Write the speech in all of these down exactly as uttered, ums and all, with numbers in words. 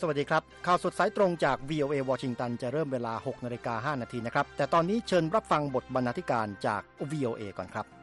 สวัสดีครับข่าวสดสายตรงจาก วี โอ เอ วอชิงตันจะเริ่มเวลา หกนาฬิกาห้านาทีนะครับแต่ตอนนี้เชิญรับฟังบทบรรณาธิการจาก วี โอ เอ ก่อนครับ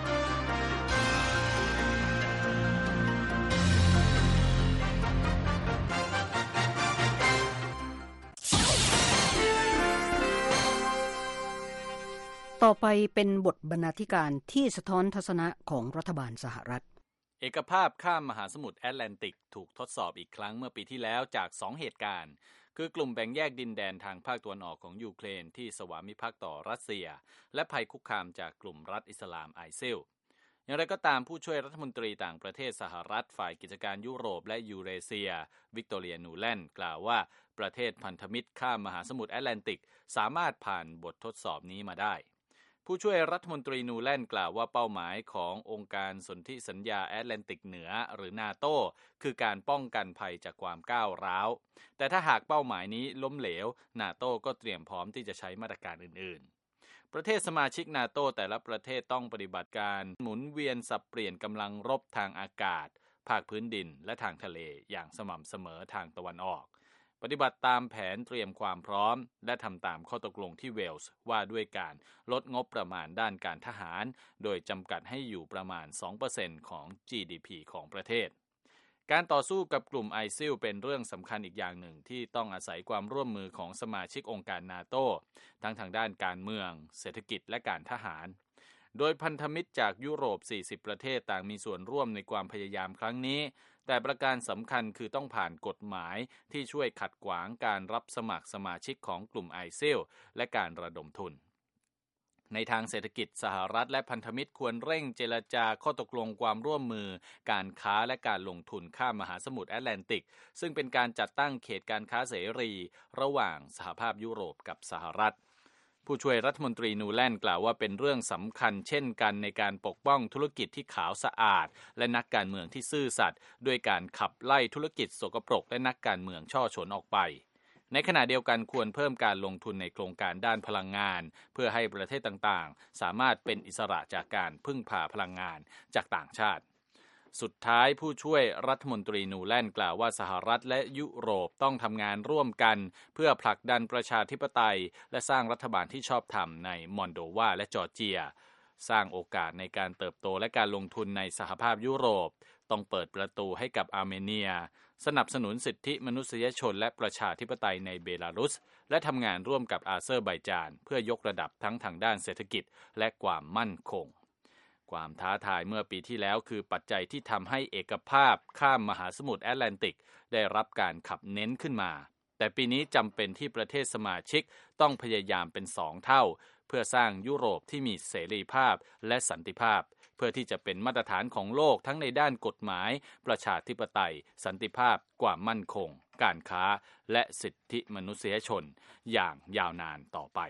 ต่อไปเป็นบทบรรณาธิการที่สะท้อนทัศนะของรัฐบาลสหรัฐเอกภาพข้ามมหาสมุทรแอตแลนติกถูกทดสอบอีกครั้งเมื่อปีที่แล้วจากสองเหตุการณ์คือกลุ่มแบ่งแยกดินแดนทางภาคตะวันออกของยูเครนที่สวามิภักดิ์ต่อรัสเซียและภัยคุกคามจากกลุ่มรัฐอิสลามไอซิลอย่างไรก็ตามผู้ช่วยรัฐมนตรีต่างประเทศสหรัฐฝ่ายกิจการยุโรปและยูเรเซียวิกตอเรียนูแลนด์กล่าวว่าประเทศพันธมิตรข้ามมหาสมุทรแอตแลนติกสามารถผ่านบททดสอบนี้มาได้ผู้ช่วยรัฐมนตรีนูแลนด์กล่าวว่าเป้าหมายขององค์การสนธิสัญญาแอตแลนติกเหนือหรือนาโตคือการป้องกันภัยจากความก้าวร้าวแต่ถ้าหากเป้าหมายนี้ล้มเหลวนาโตก็เตรียมพร้อมที่จะใช้มาตรการอื่นๆประเทศสมาชิกนาโตแต่ละประเทศต้องปฏิบัติการหมุนเวียนสับเปลี่ยนกำลังรบทางอากาศภาคพื้นดินและทางทะเลอย่างสม่ำเสมอทางตะวันออกปฏิบัติตามแผนเตรียมความพร้อมและทำตามข้อตกลงที่เวลส์ว่าด้วยการลดงบประมาณด้านการทหารโดยจำกัดให้อยู่ประมาณ สองเปอร์เซ็นต์ ของ จี ดี พี ของประเทศการต่อสู้กับกลุ่มไอซิลเป็นเรื่องสำคัญอีกอย่างหนึ่งที่ต้องอาศัยความร่วมมือของสมาชิกองค์การนาโตทั้งทางด้านการเมืองเศรษฐกิจและการทหารโดยพันธมิตรจากยุโรปสี่สิบประเทศต่างมีส่วนร่วมในความพยายามครั้งนี้แต่ประการสำคัญคือต้องผ่านกฎหมายที่ช่วยขัดขวางการรับสมัครสมาชิกของกลุ่มไอซิลและการระดมทุนในทางเศรษฐกิจสหรัฐและพันธมิตรควรเร่งเจรจาข้อตกลงความร่วมมือการค้าและการลงทุนข้ามมหาสมุทรแอตแลนติกซึ่งเป็นการจัดตั้งเขตการค้าเสรีระหว่างสหภาพยุโรปกับสหรัฐผู้ช่วยรัฐมนตรีนูแลนด์กล่าวว่าเป็นเรื่องสำคัญเช่นกันในการปกป้องธุรกิจที่ขาวสะอาดและนักการเมืองที่ซื่อสัตย์ด้วยการขับไล่ธุรกิจสกปรกและนักการเมืองช่อฉนออกไปในขณะเดียวกันควรเพิ่มการลงทุนในโครงการด้านพลังงานเพื่อให้ประเทศต่างๆสามารถเป็นอิสระจากการพึ่งพาพลังงานจากต่างชาติสุดท้ายผู้ช่วยรัฐมนตรีนูแลนด์กล่าวว่าสหรัฐและยุโรปต้องทำงานร่วมกันเพื่อผลักดันประชาธิปไตยและสร้างรัฐบาลที่ชอบธรรมในมอลโดวาและจอร์เจียสร้างโอกาสในการเติบโตและการลงทุนในสหภาพยุโรปต้องเปิดประตูให้กับอาร์เมเนียสนับสนุนสิทธิมนุษยชนและประชาธิปไตยในเบลารุสและทำงานร่วมกับอาเซอร์ไบจานเพื่อยกระดับทั้งทางด้านเศรษฐกิจและความมั่นคงความท้าทายเมื่อปีที่แล้วคือปัจจัยที่ทำให้เอกภาพข้ามมหาสมุทรแอตแลนติกได้รับการขับเน้นขึ้นมาแต่ปีนี้จำเป็นที่ประเทศสมาชิกต้องพยายามเป็นสองเท่าเพื่อสร้างยุโรปที่มีเสรีภาพและสันติภาพเพื่อที่จะเป็นมาตรฐานของโลกทั้งในด้านกฎหมายประชาธิปไตยสันติภาพความมั่นคงการค้าและสิทธิมนุษยชนอย่างยาวนานต่อไป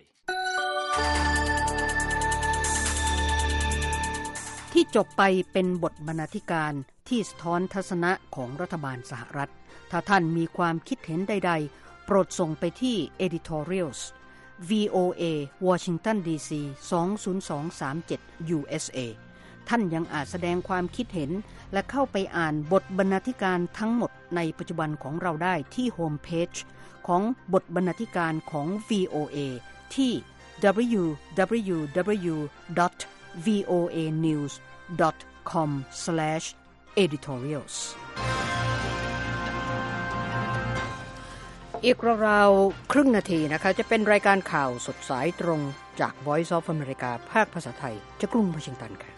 ที่จบไปเป็นบทบรรณาธิการที่สะท้อนทัศนะของรัฐบาลสหรัฐถ้าท่านมีความคิดเห็นใดๆโปรดส่งไปที่ editorials วี โอ เอ Washington ดี ซี สอง ศูนย์ สอง สาม เจ็ด ยู เอส เอ ท่านยังอาจแสดงความคิดเห็นและเข้าไปอ่านบทบรรณาธิการทั้งหมดในปัจจุบันของเราได้ที่โฮมเพจของบทบรรณาธิการของ วี โอ เอ ที่ ดับเบิลยู ดับเบิลยู ดับเบิลยู ดอท วี โอ เอ นิวส์ ดอท คอม สแลช เอดิทอเรียลส์ อีกราวๆครึ่งนาทีนะคะจะเป็นรายการข่าวสดสายตรงจาก Voice of America ภาคภาษาไทยจากกรุงวอชิงตันค่ะ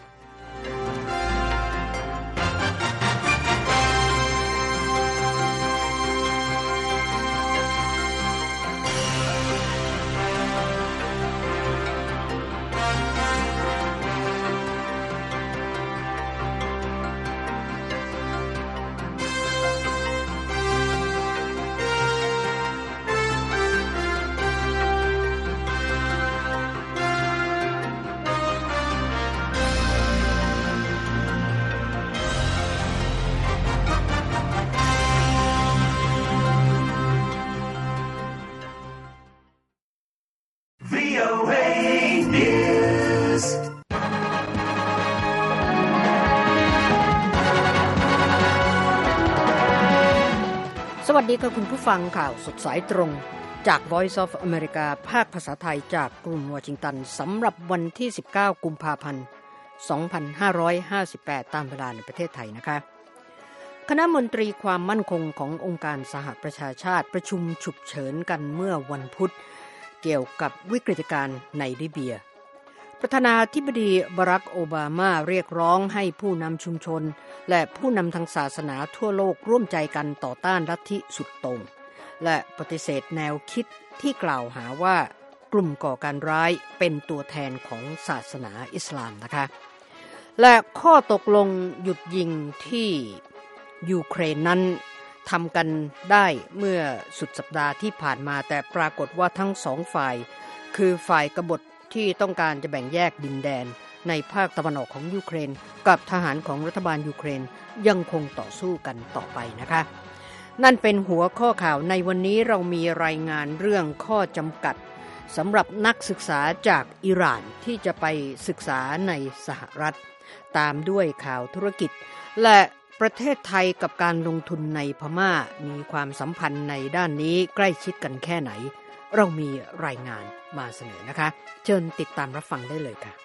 ดีค่ะคุณผู้ฟังข่าวสดสายตรงจาก Voice of America ภาคภาษาไทยจากกรุงวอชิงตันสำหรับวันที่สิบเก้ากุมภาพันธ์สองพันห้าร้อยห้าสิบแปดตามเวลาในประเทศไทยนะคะคณะมนตรีความมั่นคงขององค์การสหประชาชาติประชุมฉุกเฉินกันเมื่อวันพุธเกี่ยวกับวิกฤตการณ์ในลิเบียประธานาธิบดีบารักโอบามาเรียกร้องให้ผู้นำชุมชนและผู้นำทางศาสนาทั่วโลกร่วมใจกันต่อต้านลัทธิสุดโต่งและปฏิเสธแนวคิดที่กล่าวหาว่ากลุ่มก่อการร้ายเป็นตัวแทนของศาสนาอิสลามนะคะและข้อตกลงหยุดยิงที่ยูเครนนั้นทำกันได้เมื่อสุดสัปดาห์ที่ผ่านมาแต่ปรากฏว่าทั้งสองฝ่ายคือฝ่ายกบฏที่ต้องการจะแบ่งแยกดินแดนในภาคตะวันออกของยูเครนกับทหารของรัฐบาลยูเครนยังคงต่อสู้กันต่อไปนะคะนั่นเป็นหัวข้อข่าวในวันนี้เรามีรายงานเรื่องข้อจำกัดสำหรับนักศึกษาจากอิหร่านที่จะไปศึกษาในสหรัฐตามด้วยข่าวธุรกิจและประเทศไทยกับการลงทุนในพม่ามีความสัมพันธ์ในด้านนี้ใกล้ชิดกันแค่ไหนเรามีรายงานมาเสนอนะคะเชิญติดตามรับฟังได้เลยค่ะ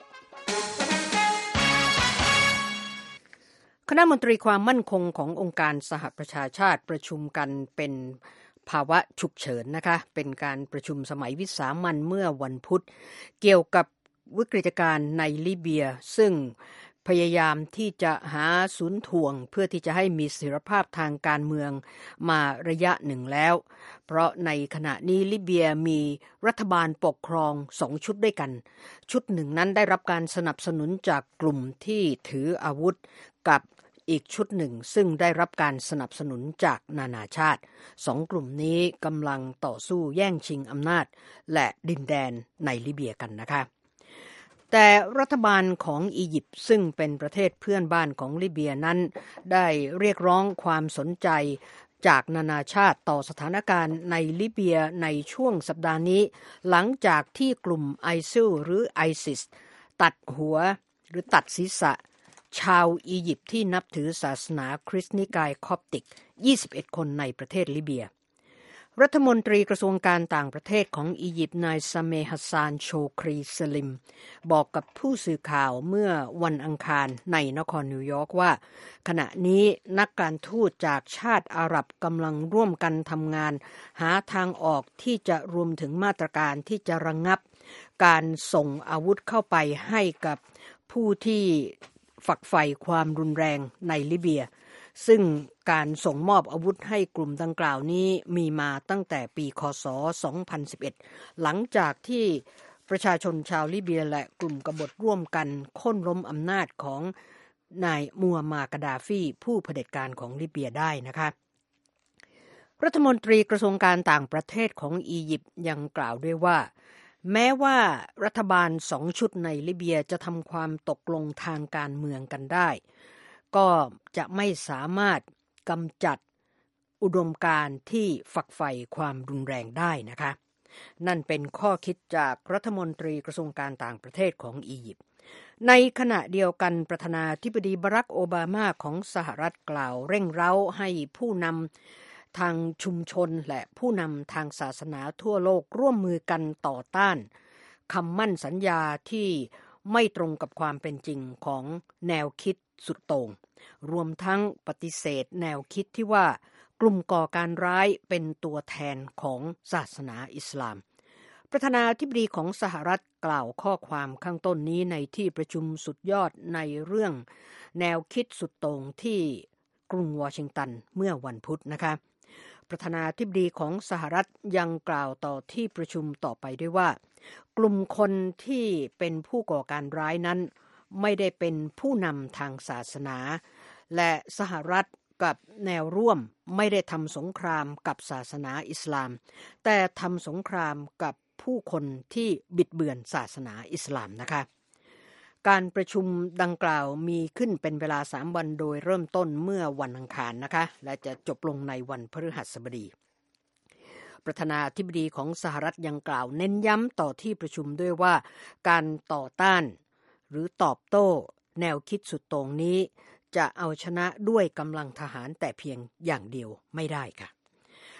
คณะมนตรีความมั่นคงขององค์การสหประชาชาติประชุมกันเป็นภาวะฉุกเฉินนะคะเป็นการประชุมสมัยวิสามัญเมื่อวันพุธเกี่ยวกับวิกฤตการณ์ในลิเบียซึ่งพยายามที่จะหาศูนย์ถ่วงเพื่อที่จะให้มีเสถียรภาพทางการเมืองมาระยะหนึ่งแล้วเพราะในขณะนี้ลิเบียมีรัฐบาลปกครองสองชุดด้วยกันชุดหนึ่งนั้นได้รับการสนับสนุนจากกลุ่มที่ถืออาวุธกับอีกชุดหนึ่งซึ่งได้รับการสนับสนุนจากนานาชาติสองกลุ่มนี้กำลังต่อสู้แย่งชิงอำนาจและดินแดนในลิเบียกันนะคะแต่รัฐบาลของอียิปต์ซึ่งเป็นประเทศเพื่อนบ้านของลิเบียนั้นได้เรียกร้องความสนใจจากนานาชาติต่อสถานการณ์ในลิเบียในช่วงสัปดาห์นี้หลังจากที่กลุ่มไอซิลหรือไอซิสตัดหัวหรือตัดศีรษะชาวอียิปต์ที่นับถือศาสนาคริสต์นิกายคอปติกยี่สิบเอ็ดคนในประเทศลิเบียรัฐมนตรีกระทรวงการต่างประเทศของอียิปต์นายซาเมฮัสซานโชครีสลิมบอกกับผู้สื่อข่าวเมื่อวันอังคารในนครนิวยอร์กว่าขณะนี้นักการทูตจากชาติอาหรับกำลังร่วมกันทำงานหาทางออกที่จะรวมถึงมาตรการที่จะระงับการส่งอาวุธเข้าไปให้กับผู้ที่ฝักใฝ่ความรุนแรงในลิเบียซึ่งการส่งมอบอาวุธให้กลุ่มดังกล่าวนี้มีมาตั้งแต่ปีค.ศ. สองพันสิบเอ็ดหลังจากที่ประชาชนชาวลิเบียและกลุ่มกบฏร่วมกันโค่นล้มอำนาจของนายมูฮัมหมัดกะดาฟีผู้เผด็จการของลิเบียได้นะคะรัฐมนตรีกระทรวงการต่างประเทศของอียิปต์ยังกล่าวด้วยว่าแม้ว่ารัฐบาลสองชุดในลิเบียจะทำความตกลงทางการเมืองกันได้ก็จะไม่สามารถกำจัดอุดมการณ์ที่ฝักใฝ่ความรุนแรงได้นะคะนั่นเป็นข้อคิดจากรัฐมนตรีกระทรวงการต่างประเทศของอียิปต์ในขณะเดียวกันประธานาธิบดีบารักโอบามาของสหรัฐกล่าวเร่งเร้าให้ผู้นำทางชุมชนและผู้นำทางศาสนาทั่วโลกร่วมมือกันต่อต้านคำมั่นสัญญาที่ไม่ตรงกับความเป็นจริงของแนวคิดสุดโต่งรวมทั้งปฏิเสธแนวคิดที่ว่ากลุ่มก่อการร้ายเป็นตัวแทนของศาสนาอิสลามประธานาธิบดีของสหรัฐกล่าวข้อความข้างต้นนี้ในที่ประชุมสุดยอดในเรื่องแนวคิดสุดโต่งที่กรุงวอชิงตันเมื่อวันพุธนะคะประธานาธิบดีของสหรัฐยังกล่าวต่อที่ประชุมต่อไปด้วยว่ากลุ่มคนที่เป็นผู้ก่อการร้ายนั้นไม่ได้เป็นผู้นำทางศาสนาและสหรัฐกับแนวร่วมไม่ได้ทำสงครามกับศาสนาอิสลามแต่ทำสงครามกับผู้คนที่บิดเบือนศาสนาอิสลามนะคะการประชุมดังกล่าวมีขึ้นเป็นเวลาสามวันโดยเริ่มต้นเมื่อวันอังคารนะคะและจะจบลงในวันพฤหัสบดีประธานาธิบดีของสหรัฐยังกล่าวเน้นย้ำต่อที่ประชุมด้วยว่าการต่อต้านหรือตอบโต้แนวคิดสุดโต่งนี้จะเอาชนะด้วยกำลังทหารแต่เพียงอย่างเดียวไม่ได้ค่ะ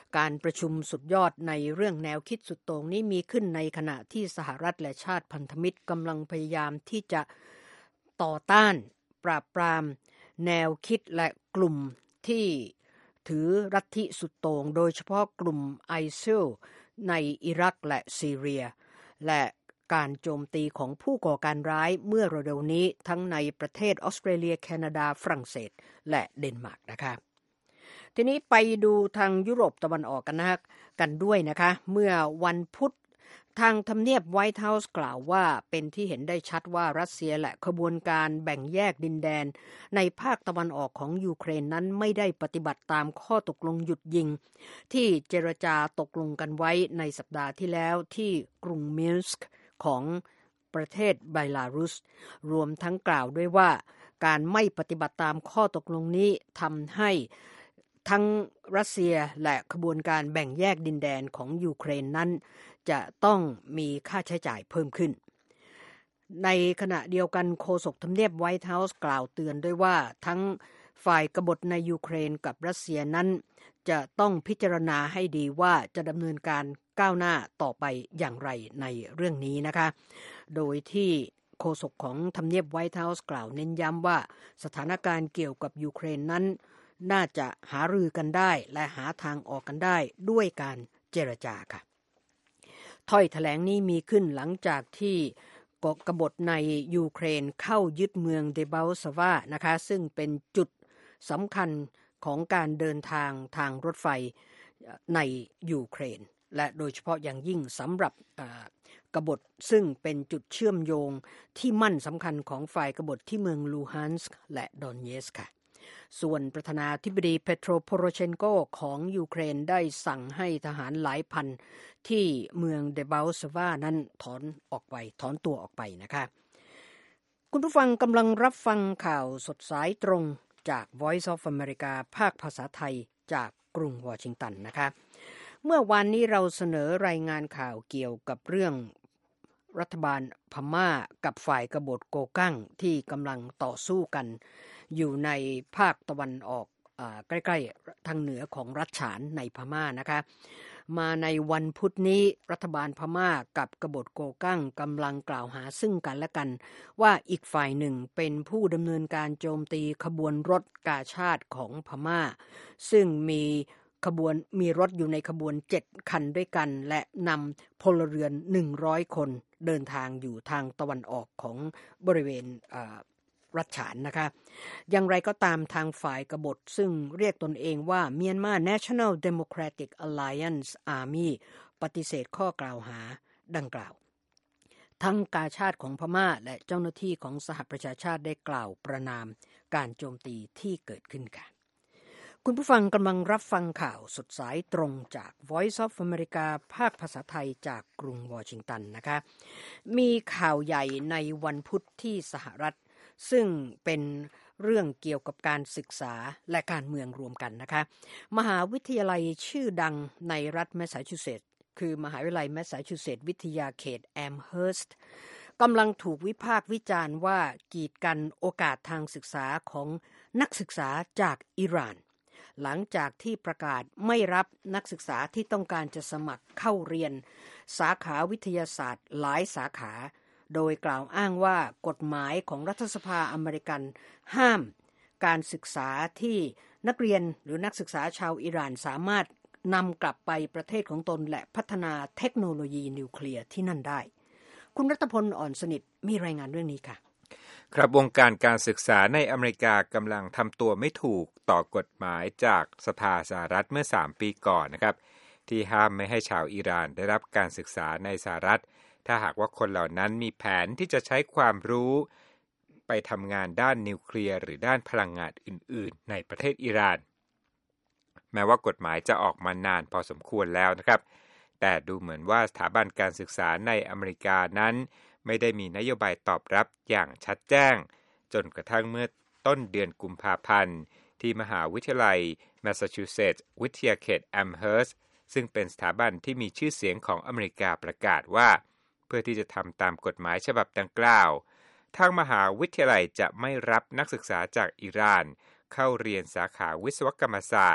การประชุมสุดยอดในเรื่องแนวคิดสุดโต่งนี้มีขึ้นในขณะที่สหรัฐและชาติพันธมิตรกำลังพยายามที่จะต่อต้านปราบปรามแนวคิดและกลุ่มที่ถือลัทธิสุดโต่งโดยเฉพาะกลุ่มไอซิลในอิรักและซีเรียและการโจมตีของผู้ก่อการร้ายเมื่อเร็วๆนี้ทั้งในประเทศออสเตรเลียแคนาดาฝรั่งเศสและเดนมาร์กนะคะทีนี้ไปดูทางยุโรปตะวันออกกันนะกันด้วยนะคะเมื่อวันพุธทางทำเนียบไวท์เฮาส์กล่าวว่าเป็นที่เห็นได้ชัดว่ารัสเซียและขบวนการแบ่งแยกดินแดนในภาคตะวันออกของยูเครนนั้นไม่ได้ปฏิบัติตามข้อตกลงหยุดยิงที่เจรจาตกลงกันไว้ในสัปดาห์ที่แล้วที่กรุงมินสก์ของประเทศเบลารุสรวมทั้งกล่าวด้วยว่าการไม่ปฏิบัติตามข้อตกลงนี้ทำให้ทั้งรัสเซียและขบวนการแบ่งแยกดินแดนของยูเครนนั้นจะต้องมีค่าใช้จ่ายเพิ่มขึ้นในขณะเดียวกันโฆษกทำเนียบไวท์เฮาส์กล่าวเตือนด้วยว่าทั้งฝ่ายกบฏในยูเครนกับรัสเซียนั้นจะต้องพิจารณาให้ดีว่าจะดำเนินการก้าวหน้าต่อไปอย่างไรในเรื่องนี้นะคะโดยที่โฆษกของทำเนียบไวท์เฮาส์กล่าวเน้นย้ำว่าสถานการณ์เกี่ยวกับยูเครนนั้นน่าจะหารือกันได้และหาทางออกกันได้ด้วยการเจรจาค่ะถ้อยแถลงนี้มีขึ้นหลังจากที่กบฏในยูเครนเข้ายึดเมืองเดบัลซาวานะคะซึ่งเป็นจุดสำคัญของการเดินทางทางรถไฟในยูเครนและโดยเฉพาะอย่างยิ่งสำหรับกบฏซึ่งเป็นจุดเชื่อมโยงที่มั่นสำคัญของฝ่ายกบฏที่เมืองลูฮันสก์และดอนเนสก์ค่ะส่วนประธานาธิบดีเปโตรโพโรเชนโกของยูเครนได้สั่งให้ทหารหลายพันที่เมืองเดบัลซาวานั้นถอนออกไปถอนตัวออกไปนะคะคุณผู้ฟังกำลังรับฟังข่าวสดสายตรงจาก Voice of America ภาคภาษาไทยจากกรุงวอชิงตันนะคะเมื่อวานนี้เราเสนอรายงานข่าวเกี่ยวกับเรื่องรัฐบาลพม่ากับฝ่ายกบฏโกกั้งที่กำลังต่อสู้กันอยู่ในภาคตะวันออกอ่าใกล้ๆทางเหนือของรัฐฉานในพม่านะคะมาในวันพุธนี้รัฐบาลพม่ากับกบฏโกกั้งกำลังกล่าวหาซึ่งกันและกันว่าอีกฝ่ายหนึ่งเป็นผู้ดำเนินการโจมตีขบวนรถกาชาดของพม่าซึ่งมีขบวนมีรถอยู่ในขบวนเจ็ดคันด้วยกันและนำพลเรือนหนึ่งร้อยคนเดินทางอยู่ทางตะวันออกของบริเวณรัฐฉานนะคะอย่างไรก็ตามทางฝ่ายกบฏซึ่งเรียกตนเองว่า Myanmar National Democratic Alliance Army ปฏิเสธข้อกล่าวหาดังกล่าวทั้งกาชาดของพม่าและเจ้าหน้าที่ของสหประชาชาติได้กล่าวประณามการโจมตีที่เกิดขึ้นค่ะคุณผู้ฟังกำลังรับฟังข่าวสดสายตรงจาก Voice of America ภาคภาษาไทยจากกรุงวอชิงตันนะคะมีข่าวใหญ่ในวันพุธที่สหรัฐซึ่งเป็นเรื่องเกี่ยวกับการศึกษาและการเมืองรวมกันนะคะมหาวิทยาลัยชื่อดังในรัฐแมสซาชูเซตส์คือมหาวิทยาลัยแมสซาชูเซตส์วิทยาเขตแอมเฮิร์สต์กำลังถูกวิพากษ์วิจารณ์ว่ากีดกันโอกาสทางศึกษาของนักศึกษาจากอิหร่านหลังจากที่ประกาศไม่รับนักศึกษาที่ต้องการจะสมัครเข้าเรียนสาขาวิทยาศาสตร์หลายสาขาโดยกล่าวอ้างว่ากฎหมายของรัฐสภาอเมริกันห้ามการศึกษาที่นักเรียนหรือนักศึกษาชาวอิหร่านสามารถนำกลับไปประเทศของตนและพัฒนาเทคโนโลยีนิวเคลียร์ที่นั่นได้คุณรัตพลอ่อนสนิทมีรายงานเรื่องนี้ค่ะครับวงการการศึกษาในอเมริกากำลังทำตัวไม่ถูกต่อกฎหมายจากสภาสหรัฐเมื่อสามปีก่อนนะครับที่ห้ามไม่ให้ชาวอิหร่านได้รับการศึกษาในสหรัฐถ้าหากว่าคนเหล่านั้นมีแผนที่จะใช้ความรู้ไปทำงานด้านนิวเคลียร์หรือด้านพลังงานอื่นๆในประเทศอิหร่านแม้ว่ากฎหมายจะออกมานานพอสมควรแล้วนะครับแต่ดูเหมือนว่าสถาบันการศึกษาในอเมริกานั้นไม่ได้มีนโยบายตอบรับอย่างชัดแจ้งจนกระทั่งเมื่อต้นเดือนกุมภาพันธ์ที่มหาวิทยาลัยแมสซาชูเซตส์วิทยาเขตแอมเฮิร์สต์ซึ่งเป็นสถาบันที่มีชื่อเสียงของอเมริกาประกาศว่าเพื่อที่จะทำตามกฎหมายฉบับดังกล่าวทางมหาวิทยาลัยจะไม่รับนักศึกษาจากอิหร่านเข้าเรียนสาขาวิศวกรรมศาสตร์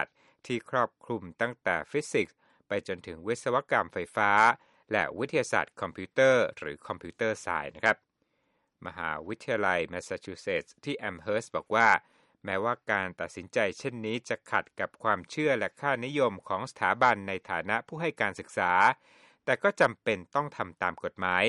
ที่ครอบคลุมตั้งแต่ฟิสิกส์ไปจนถึงวิศวกรรมไฟฟ้าและวิทยาศาสตร์คอมพิวเตอร์หรือคอมพิวเตอร์ไซน์นะครับมหาวิทยาลัยแมสซาชูเซตส์ที่แอมเฮิร์สต์บอกว่าแม้ว่าการตัดสินใจเช่นนี้จะขัดกับความเชื่อและค่านิยมของสถาบันในฐานะผู้ให้การศึกษาแต่ก็จำเป็นต้องทำตามกฎหมาย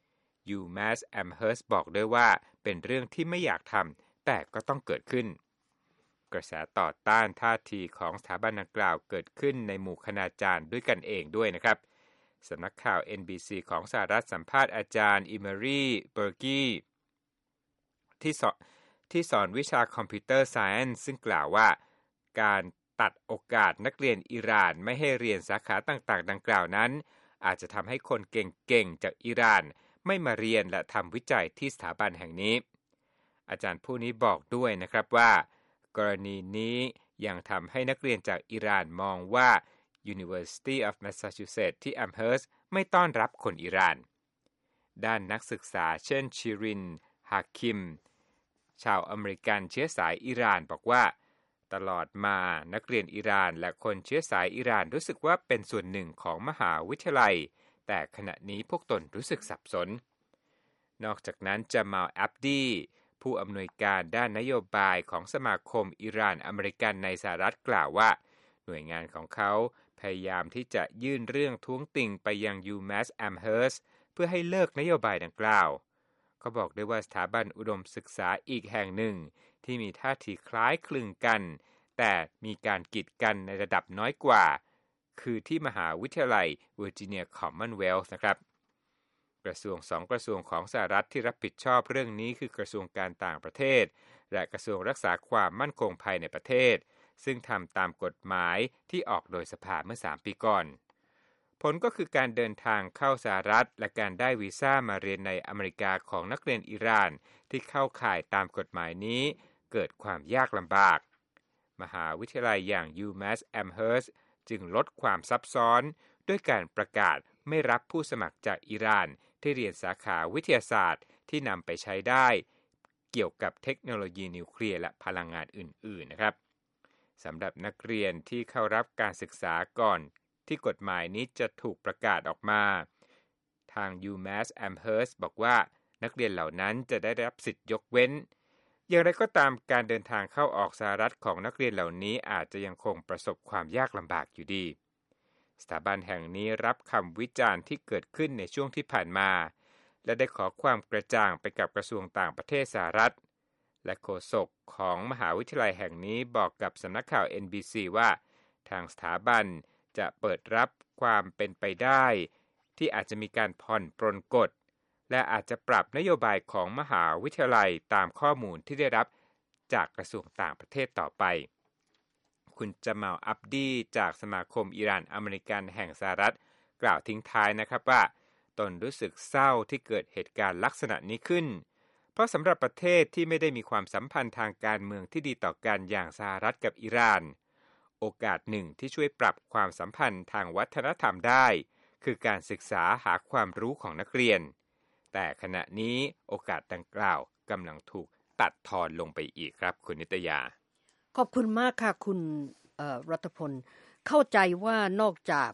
UMass Amherst บอกด้วยว่าเป็นเรื่องที่ไม่อยากทำแต่ก็ต้องเกิดขึ้นกระแสต่อต้านท่าทีของสถาบันดังกล่าวเกิดขึ้นในหมู่คณาจารย์ด้วยกันเองด้วยนะครับสำนักข่าว เอ็น บี ซี ของสหรัฐสัมภาษณ์อาจารย์อิมารีเบอร์กี้ที่สอนที่สอนวิชาคอมพิวเตอร์ไซเอนซ์ซึ่งกล่าวว่าการตัดโอกาสนักเรียนอิหร่านไม่ให้เรียนสาขาต่างๆดังกล่าวนั้นอาจจะทำให้คนเก่งๆจากอิหร่านไม่มาเรียนและทำวิจัยที่สถาบันแห่งนี้อาจารย์ผู้นี้บอกด้วยนะครับว่ากรณีนี้ยังทำให้นักเรียนจากอิหร่านมองว่า University of Massachusetts ที่ Amherst ไม่ต้อนรับคนอิหร่านด้านนักศึกษาเช่นชิรินฮาคิมชาวอเมริกันเชื้อสายอิหร่านบอกว่าตลอดมานักเรียนอิหร่านและคนเชื้อสายอิหร่านรู้สึกว่าเป็นส่วนหนึ่งของมหาวิทยาลัยแต่ขณะนี้พวกตนรู้สึกสับสนนอกจากนั้นจามัล อับดีผู้อำนวยการด้านนโยบายของสมาคมอิหร่านอเมริกันในสหรัฐกล่าวว่าหน่วยงานของเขาพยายามที่จะยื่นเรื่องท้วงติงไปยัง UMass Amherst เพื่อให้เลิกนโยบายดังกล่าวเขาบอกด้วยว่าสถาบันอุดมศึกษาอีกแห่งหนึ่งที่มีท่าทีคล้ายคลึงกันแต่มีการกีดกันในระดับน้อยกว่าคือที่มหาวิทยาลัยเวอร์จิเนียคอมมอนเวลธ์นะครับกระทรวงสองกระทรวงของสหรัฐที่รับผิดชอบเรื่องนี้คือกระทรวงการต่างประเทศและกระทรวงรักษาความมั่นคงภายในประเทศซึ่งทำตามกฎหมายที่ออกโดยสภาเมื่อสามปีก่อนผลก็คือการเดินทางเข้าสหรัฐและการได้วีซ่ามาเรียนในอเมริกาของนักเรียนอิหร่านที่เข้าข่ายตามกฎหมายนี้เกิดความยากลำบากมหาวิทยาลัยอย่าง UMass Amherst จึงลดความซับซ้อนด้วยการประกาศไม่รับผู้สมัครจากอิหร่านที่เรียนสาขาวิทยาศาสตร์ที่นำไปใช้ได้เกี่ยวกับเทคโนโลยีนิวเคลียร์และพลังงานอื่นๆนะครับสำหรับนักเรียนที่เข้ารับการศึกษาก่อนที่กฎหมายนี้จะถูกประกาศออกมาทาง UMass Amherst บอกว่านักเรียนเหล่านั้นจะได้รับสิทธิยกเว้นอย่างไรก็ตามการเดินทางเข้าออกสหรัฐของนักเรียนเหล่านี้อาจจะยังคงประสบความยากลำบากอยู่ดีสถาบันแห่งนี้รับคำวิจารณ์ที่เกิดขึ้นในช่วงที่ผ่านมาและได้ขอความกระจ่างไปกับกระทรวงต่างประเทศสหรัฐและโฆษกของมหาวิทยาลัยแห่งนี้บอกกับสำนักข่าว เอ็น บี ซี ว่าทางสถาบันจะเปิดรับความเป็นไปได้ที่อาจจะมีการผ่อนปรนกฎและอาจจะปรับนโยบายของมหาวิทยาลัยตามข้อมูลที่ได้รับจากกระทรวงต่างประเทศต่อไปคุณจามัล อับดีจากสมาคมอิหร่านอเมริกันแห่งสหรัฐกล่าวทิ้งท้ายนะครับว่าตนรู้สึกเศร้าที่เกิดเหตุการณ์ลักษณะนี้ขึ้นเพราะสำหรับประเทศที่ไม่ได้มีความสัมพันธ์ทางการเมืองที่ดีต่อกันอย่างสหรัฐกับอิหร่านโอกาสหนึ่งที่ช่วยปรับความสัมพันธ์ทางวัฒนธรรมได้คือการศึกษาหาความรู้ของนักเรียนแต่ขณะนี้โอกาสดังกล่าวกำลังถูกตัดทอนลงไปอีกครับคุณนิตยาขอบคุณมากค่ะคุณรัตพลเข้าใจว่านอกจาก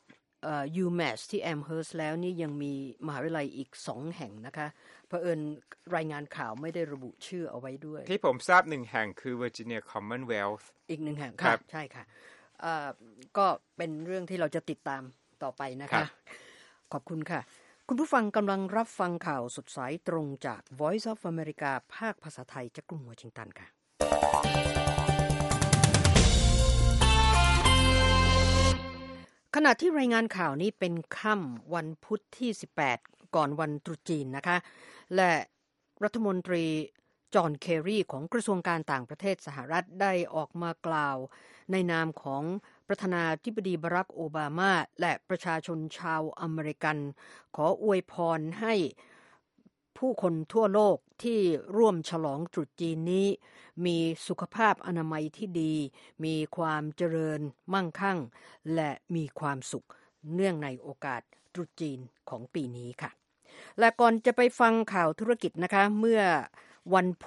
UMass ที่ Amherst แล้วนี่ยังมีมหาวิทยาลัยอีกสองแห่งนะคะเผอิญรายงานข่าวไม่ได้ระบุชื่อเอาไว้ด้วยที่ผมทราบหนึ่งแห่งคือ Virginia Commonwealth อีกหนึ่งแห่งค่ะใช่ค่ะก็เป็นเรื่องที่เราจะติดตามต่อไปนะคะขอบคุณค่ะคุณผู้ฟังกำลังรับฟังข่าวสดสายตรงจาก Voice of America ภาคภาษาไทยจากกรุงวอชิงตันค่ะขณะที่รายงานข่าวนี้เป็นค่ำวันพุธที่สิบแปดก่อนวันตรุษจีนนะคะและรัฐมนตรีจอห์นเคอรีของกระทรวงการต่างประเทศสหรัฐได้ออกมากล่าวในนามของประธานาธิบดีบารักโอบามาและประชาชนชาวอเมริกันขออวยพรให้ผู้คนทั่วโลกที่ร่วมฉลองตรุษจีนนี้มีสุขภาพอนามัยที่ดีมีความเจริญมั่งคั่งและมีความสุขเนื่องในโอกาสตรุษจีนของปีนี้ค่ะและก่อนจะไปฟังข่าวธุรกิจนะคะเมื่อวันพุธ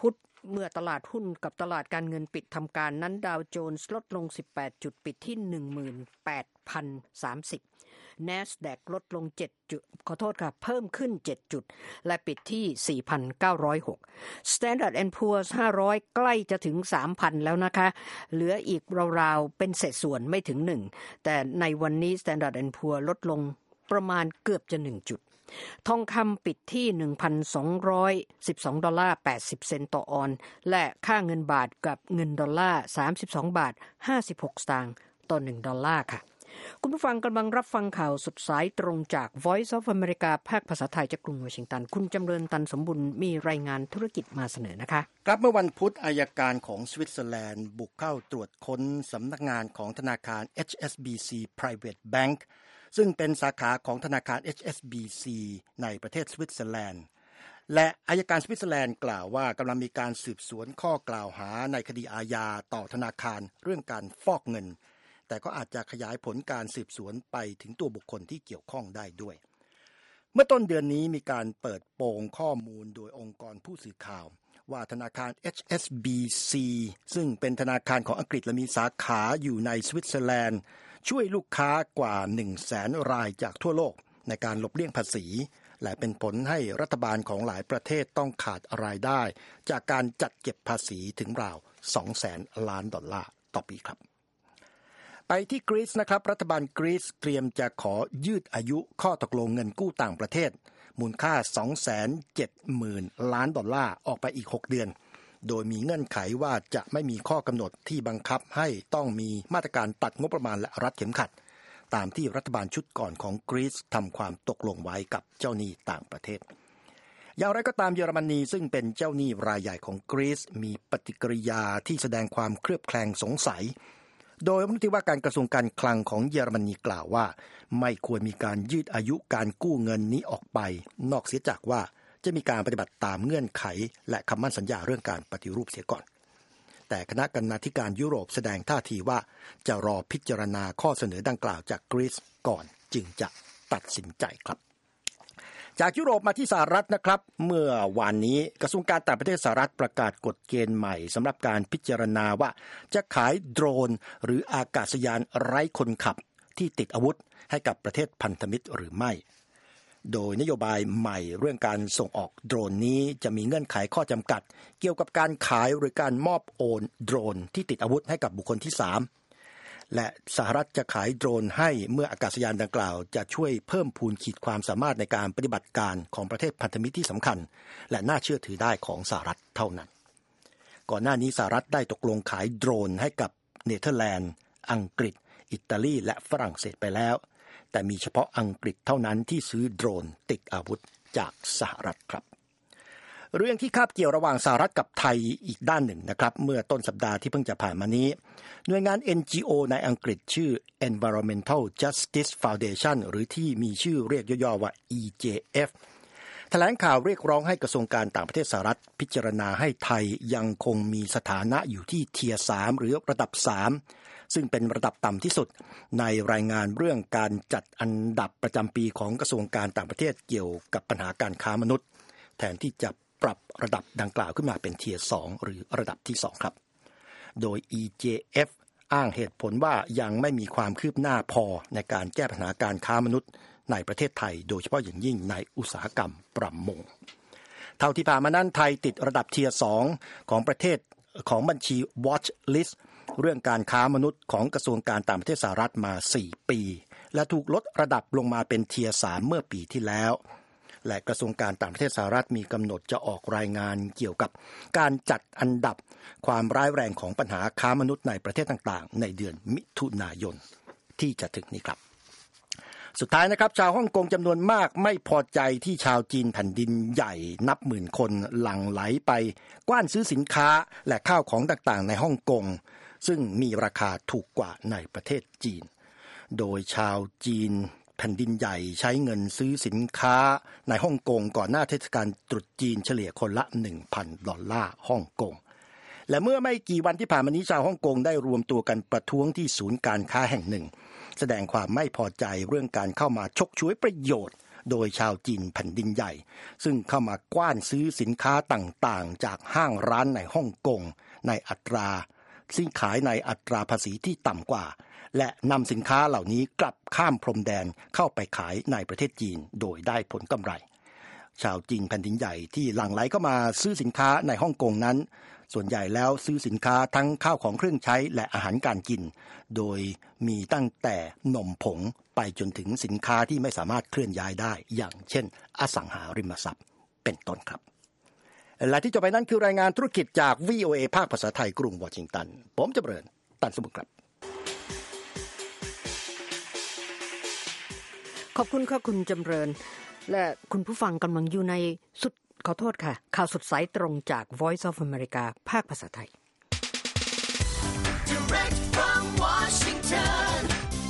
เมื่อตลาดหุ้นกับตลาดการเงินปิดทำการนั้นดาวโจนส์ลดลงสิบแปดจุดปิดที่ หนึ่งหมื่นแปดพันสามสิบ NASDAQ ลดลงเจ็ดจุดขอโทษค่ะเพิ่มขึ้นเจ็ดจุดและปิดที่ สี่พันเก้าร้อยหก Standard แอนด์ Poor's ห้าร้อยใกล้จะถึง สามพัน แล้วนะคะเหลืออีกราวๆเป็นเศษส่วนไม่ถึงหนึ่งแต่ในวันนี้ Standard แอนด์ Poor's ลดลงประมาณเกือบจะหนึ่งจุดทองคำปิดที่ หนึ่งพันสองร้อยสิบสองดอลลาร์แปดสิบเซนต์ต่อออนซ์และค่าเงินบาทกับเงินดอลลาร์สามสิบสองบาทห้าสิบหกสตางค์ต่อหนึ่งดอลลาร์ค่ะคุณผู้ฟังกำลังรับฟังข่าวสดสายตรงจาก Voice of America ภาคภาษาไทยจากกรุงวอชิงตันคุณจำเริญตันสมบุญมีรายงานธุรกิจมาเสนอนะคะครับเมื่อวันพุธอัยการของสวิตเซอร์แลนด์บุกเข้าตรวจค้นสำนักงานของธนาคาร เอช เอส บี ซี Private Bank ซึ่งเป็นสาขาของธนาคาร เอช เอส บี ซี ในประเทศสวิตเซอร์แลนด์และอัยการสวิตเซอร์แลนด์กล่าวว่ากำลังมีการสืบสวนข้อกล่าวหาในคดีอาญาต่อธนาคารเรื่องการฟอกเงินแต่ก็อาจจะขยายผลการสืบสวนไปถึงตัวบุคคลที่เกี่ยวข้องได้ด้วยเมื่อต้นเดือนนี้มีการเปิดโปงข้อมูลโดยองค์กรผู้สื่อข่าวว่าธนาคาร เอช เอส บี ซี ซึ่งเป็นธนาคารของอังกฤษและมีสาขาอยู่ในสวิตเซอร์แลนด์ช่วยลูกค้ากว่า หนึ่งแสน รายจากทั่วโลกในการหลบเลี่ยงภาษีและเป็นผลให้รัฐบาลของหลายประเทศต้องขาดรายได้จากการจัดเก็บภาษีถึงราว สองแสน ล้านดอลลาร์ต่อปีครับไปที่กรีซนะครับรัฐบาลกรีซเตรียมจะขอยืดอายุข้อตกลงเงินกู้ต่างประเทศมูลค่า สองแสนเจ็ดหมื่น ล้านดอลลาร์ออกไปอีกหกเดือนโดยมีเงื่อนไขว่าจะไม่มีข้อกำหนดที่บังคับให้ต้องมีมาตรการตัดงบประมาณและรัดเข็มขัดตามที่รัฐบาลชุดก่อนของกรีซทำความตกลงไว้กับเจ้าหนี้ต่างประเทศอย่างไรก็ตามเยอรมนีซึ่งเป็นเจ้าหนี้รายใหญ่ของกรีซมีปฏิกิริยาที่แสดงความเคลือบแคลงสงสัยโดยรัฐมนตรีว่าการกระทรวงการคลังของเยอรมนีกล่าวว่าไม่ควรมีการยืดอายุการกู้เงินนี้ออกไปนอกเสียจากว่าจะมีการปฏิบัติตามเงื่อนไขและคำมั่นสัญญาเรื่องการปฏิรูปเสียก่อนแต่คณะกรรมาธิการยุโรปแสดงท่าทีว่าจะรอพิจารณาข้อเสนอดังกล่าวจากกรีซก่อนจึงจะตัดสินใจครับจากยุโรปมาที่สหรัฐนะครับเมื่อวานนี้กระทรวงการต่างประเทศสหรัฐประกาศกฎเกณฑ์ใหม่สำหรับการพิจารณาว่าจะขายโดรนหรืออากาศยานไร้คนขับที่ติดอาวุธให้กับประเทศพันธมิตรหรือไม่โดยนโยบายใหม่เรื่องการส่งออกโดรนนี้จะมีเงื่อนไขข้อจำกัดเกี่ยวกับการขายหรือการมอบโอนโดรนที่ติดอาวุธให้กับบุคคลที่สามและสหรัฐจะขายโดรนให้เมื่ออากาศยานดังกล่าวจะช่วยเพิ่มพูนขีดความสามารถในการปฏิบัติการของประเทศพันธมิตรที่สำคัญและน่าเชื่อถือได้ของสหรัฐเท่านั้นก่อนหน้านี้สหรัฐได้ตกลงขายโดรนให้กับเนเธอร์แลนด์อังกฤษอิตาลีและฝรั่งเศสไปแล้วแต่มีเฉพาะอังกฤษเท่านั้นที่ซื้อโดรนติดอาวุธจากสหรัฐครับเรื่องที่คาบเกี่ยวระหว่างสหรัฐกับไทยอีกด้านหนึ่งนะครับเมื่อต้นสัปดาห์ที่เพิ่งจะผ่านมานี้หน่วยงาน เอ็น จี โอ ในอังกฤษชื่อ Environmental Justice Foundation หรือที่มีชื่อเรียกย่อๆว่า อี เจ เอฟ แถลงข่าวเรียกร้องให้กระทรวงการต่างประเทศสหรัฐพิจารณาให้ไทยยังคงมีสถานะอยู่ที่ Tier สามหรือระดับสามซึ่งเป็นระดับต่ำที่สุดในรายงานเรื่องการจัดอันดับประจำปีของกระทรวงการต่างประเทศเกี่ยวกับปัญหาการค้ามนุษย์แทนที่จะปรับระดับดังกล่าวขึ้นมาเป็น Tier สองหรือระดับที่สองครับโดย อี เจ เอฟ อ้างเหตุผลว่ายังไม่มีความคืบหน้าพอในการแก้ปัญหาการค้ามนุษย์ในประเทศไทยโดยเฉพาะอย่างยิ่งในอุตสาหกรรมประมงเท่าที่ผ่านมานั้นไทยติดระดับ Tier สองของประเทศของบัญชี Watch List เรื่องการค้ามนุษย์ของกระทรวงการต่างประเทศสหรัฐมาสี่ปีและถูกลดระดับลงมาเป็น Tier สามเมื่อปีที่แล้วและกระทรวงการต่างประเทศสหรัฐมีกำหนดจะออกรายงานเกี่ยวกับการจัดอันดับความร้ายแรงของปัญหาค้ามนุษย์ในประเทศต่างๆในเดือนมิถุนายนที่จะถึงนี้ครับสุดท้ายนะครับชาวฮ่องกงจำนวนมากไม่พอใจที่ชาวจีนแผ่นดินใหญ่นับหมื่นคนหลั่งไหลไปกว้านซื้อสินค้าและข้าวของต่างๆในฮ่องกงซึ่งมีราคาถูกกว่าในประเทศจีนโดยชาวจีนแผ่นดินใหญ่ใช้เงินซื้อสินค้าในฮ่องกงก่อนหน้าเทศกาลตรุษจีนเฉลี่ยคนละ หนึ่งพัน ดอลลาร์ฮ่องกงและเมื่อไม่กี่วันที่ผ่านมานี้ชาวฮ่องกงได้รวมตัวกันประท้วงที่ศูนย์การค้าแห่งหนึ่งแสดงความไม่พอใจเรื่องการเข้ามาฉกฉวยประโยชน์โดยชาวจีนแผ่นดินใหญ่ซึ่งเข้ามากว้านซื้อสินค้าต่างๆจากห้างร้านในฮ่องกงในอัตราซึ่งขายในอัตราภาษีที่ต่ำกว่าและนำสินค้าเหล่านี้กลับข้ามพรมแดนเข้าไปขายในประเทศจีนโดยได้ผลกำไรชาวจีนแผ่นดินใหญ่ที่หลั่งไหลเข้ามาซื้อสินค้าในฮ่องกงนั้นส่วนใหญ่แล้วซื้อสินค้าทั้งข้าวของเครื่องใช้และอาหารการกินโดยมีตั้งแต่นมผงไปจนถึงสินค้าที่ไม่สามารถเคลื่อนย้ายได้อย่างเช่นอสังหาริมทรัพย์เป็นต้นครับและที่จบไปนั้นคือรายงานธุรกิจจาก วี โอ เอ ภาคภาษาไทยกรุงวอชิงตันผมจำเริญตันสมุทรครับขอบคุณค่ะคุณจำเริญและคุณผู้ฟังกำลังอยู่ในสุดขอโทษค่ะข่าวสดสายตรงจาก Voice of America ภาคภาษาไทย Direct from Washington,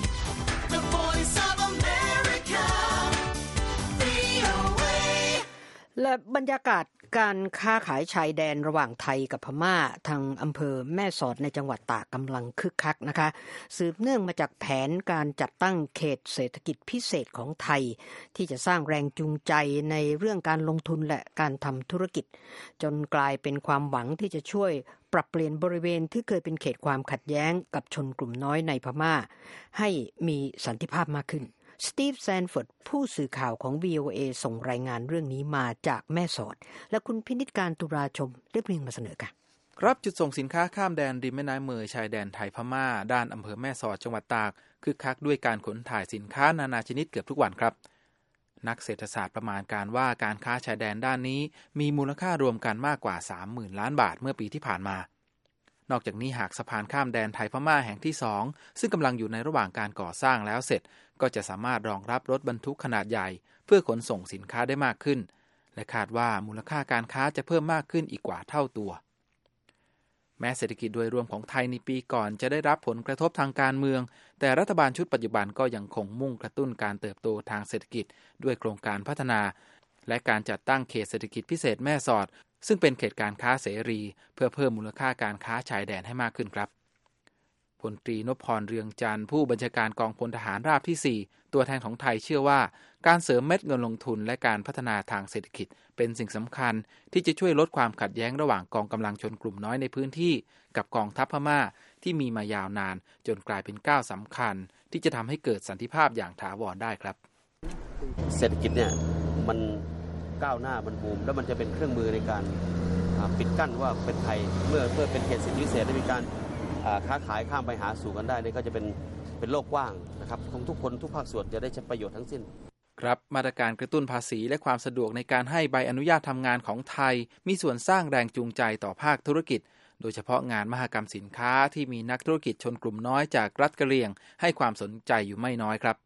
the Voice of America, วี โอ เอและบรรยากาศการค้าขายชายแดนระหว่างไทยกับพม่าทางอำเภอแม่สอดในจังหวัดตากกำลังคึกคักนะคะสืบเนื่องมาจากแผนการจัดตั้งเขตเศรษฐกิจพิเศษของไทยที่จะสร้างแรงจูงใจในเรื่องการลงทุนและการทำธุรกิจจนกลายเป็นความหวังที่จะช่วยปรับเปลี่ยนบริเวณที่เคยเป็นเขตความขัดแย้งกับชนกลุ่มน้อยในพม่าให้มีสันติภาพมากขึ้นสตีฟแซนฟอร์ดผู้สื่อข่าวของ วี โอ เอ ส่งรายงานเรื่องนี้มาจากแม่สอดและคุณพินิจการตุลาชมได้เรียงมาเสนอค่ะครับจุดส่งสินค้าข้ามแดนริมแม่น้ำเมยชายแดนไทยพม่าด้านอำเภอแม่สอดจังหวัดตากคึกคักด้วยการขนถ่ายสินค้านานาชนิดเกือบทุกวันครับนักเศรษฐศาสตร์ประมาณการว่าการค้าชายแดนด้านนี้มีมูลค่ารวมกันมากกว่า สามหมื่น ล้านบาทเมื่อปีที่ผ่านมานอกจากนี้หากสะพานข้ามแดนไทยพม่าแห่งที่สองซึ่งกำลังอยู่ในระหว่างการก่อสร้างแล้วเสร็จก็จะสามารถรองรับรถบรรทุกขนาดใหญ่เพื่อขนส่งสินค้าได้มากขึ้นและคาดว่ามูลค่าการค้าจะเพิ่มมากขึ้นอีกกว่าเท่าตัวแม้เศรษฐกิจโดยรวมของไทยในปีก่อนจะได้รับผลกระทบทางการเมืองแต่รัฐบาลชุดปัจจุบันก็ยังคงมุ่งกระตุ้นการเติบโตทางเศรษฐกิจด้วยโครงการพัฒนาและการจัดตั้งเขตเศรษฐกิจพิเศษแม่สอดซึ่งเป็นเขตการค้าเสรีเพื่อเพิ่มมูลค่าการค้าชายแดนให้มากขึ้นครับพลตรีนพพรเรืองจันทร์ผู้บัญชาการกองพลทหารราบที่สี่ตัวแทนของไทยเชื่อว่าการเสริมเม็ดเงินลงทุนและการพัฒนาทางเศรษฐกิจเป็นสิ่งสำคัญที่จะช่วยลดความขัดแย้งระหว่างกองกำลังชนกลุ่มน้อยในพื้นที่กับกองทัพพม่าที่มีมายาวนานจนกลายเป็นก้าวสำคัญที่จะทำให้เกิดสันติภาพอย่างถาวรได้ครับเศรษฐกิจเนี่ยมันก้าวหน้ามันบูมแล้วมันจะเป็นเครื่องมือในการปิดกั้นว่าเป็นไทยเมื่อเมื่อเป็นเขตสิทธิพิเศษได้มีการค้าขายข้ามไปหาสู่กันได้นี่ก็จะเป็นเป็นโลกกว้างนะครับของทุกคนทุกภาคส่วนจะได้ใช้ประโยชน์ทั้งสิ้นครับมาตรการกระตุ้นภาษีและความสะดวกในการให้ใบอนุญาตทำงานของไทยมีส่วนสร้างแรงจูงใจต่อภาคธุรกิจโดยเฉพาะงานมหกรรมสินค้าที่มีนักธุรกิจชนกลุ่มน้อยจากรัฐกะเหรี่ยงให้ความสนใจอยู่ไม่น้อยครับ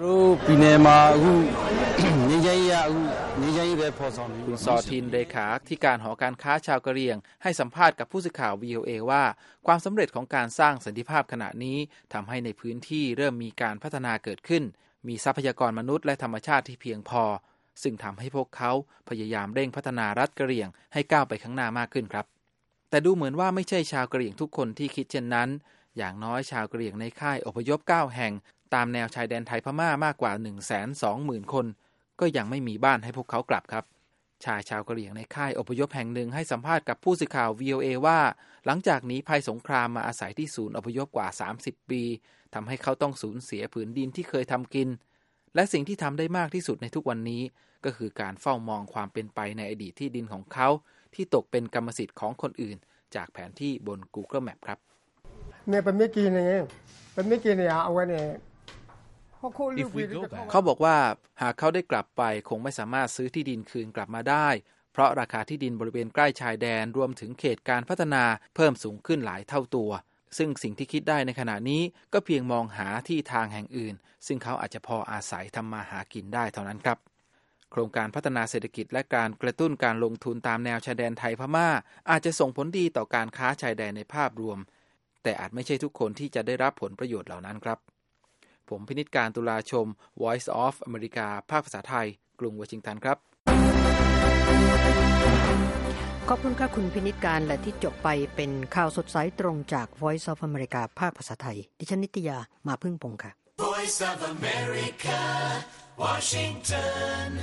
คุณซอทินเลขาธิการหอการค้าชาวกะเหรี่ยงให้สัมภาษณ์กับผู้สื่อข่าว วี โอ เอ ว่าความสำเร็จของการสร้างสันติภาพขณะนี้ทำให้ในพื้นที่เริ่มมีการพัฒนาเกิดขึ้นมีทรัพยากรมนุษย์และธรรมชาติที่เพียงพอซึ่งทำให้พวกเขาพยายามเร่งพัฒนารัฐกะเหรี่ยงให้ก้าวไปข้างหน้ามากขึ้นครับแต่ดูเหมือนว่าไม่ใช่ชาวกะเหรี่ยงทุกคนที่คิดเช่นนั้นอย่างน้อยชาวกะเหรี่ยงในค่ายอพยพเก้าแห่งตามแนวชายแดนไทยพม่ามากกว่า หนึ่งแสนสองหมื่น คนก็ยังไม่มีบ้านให้พวกเขากลับครับชายชาวกะเหรี่ยงในค่ายอพยพแห่งหนึ่งให้สัมภาษณ์กับผู้สื่อข่าว วี โอ เอ ว่าหลังจากหนีภัยสงครามมาอาศัยที่ศูนย์อพยพกว่าสามสิบปีทำให้เขาต้องสูญเสียผืนดินที่เคยทำกินและสิ่งที่ทำได้มากที่สุดในทุกวันนี้ก็คือการเฝ้ามองความเป็นไปในอดีตที่ดินของเขาที่ตกเป็นกรรมสิทธิ์ของคนอื่นจากแผนที่บน Google Map ครับเนี่ยเป็นไม่กี่เนี่ยเป็นไม่กี่เนี่ยเอาไว้เนี่ยเขาบอกว่าหากเขาได้กลับไปคงไม่สามารถซื้อที่ดินคืนกลับมาได้เพราะราคาที่ดินบริเวณใกล้ชายแดนรวมถึงเขตการพัฒนาเพิ่มสูงขึ้นหลายเท่าตัวซึ่งสิ่งที่คิดได้ในขณะนี้ก็เพียงมองหาที่ทางแห่งอื่นซึ่งเขาอาจจะพออาศัยทำมาหากินได้เท่านั้นครับโครงการพัฒนาเศรษฐกิจและการกระตุ้นการลงทุนตามแนวชายแดนไทยพม่าอาจจะส่งผลดีต่อการค้าชายแดนในภาพรวมแต่อาจไม่ใช่ทุกคนที่จะได้รับผลประโยชน์เหล่านั้นครับผมพินิจการตุลาชม Voice of America ภาคภาษาไทยกรุงวอชิงตันครับขอบคุณค่ะคุณพินิจการและที่จบไปเป็นข่าวสดสายตรงจาก Voice of America ภาคภาษาไทยดิฉันนิตยามาพึ่งพงษ์ค่ะ voice of America, Washington